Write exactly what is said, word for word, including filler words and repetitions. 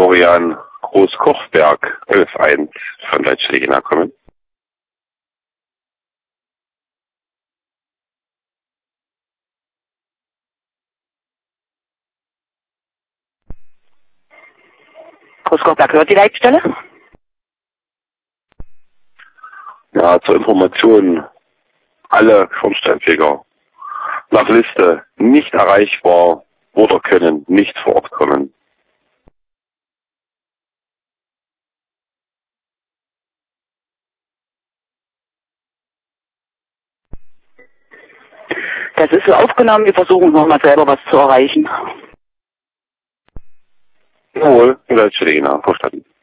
Florian Groß-Kochberg elf eins von Deutschland kommen. Groß-Kochberg hört die Leitstelle? Ja, zur Information, alle Schornsteinfeger nach Liste nicht erreichbar oder können nicht vor Ort kommen. Das ist so aufgenommen, wir versuchen nochmal selber was zu erreichen. Jawohl, in Deutschland, verstanden.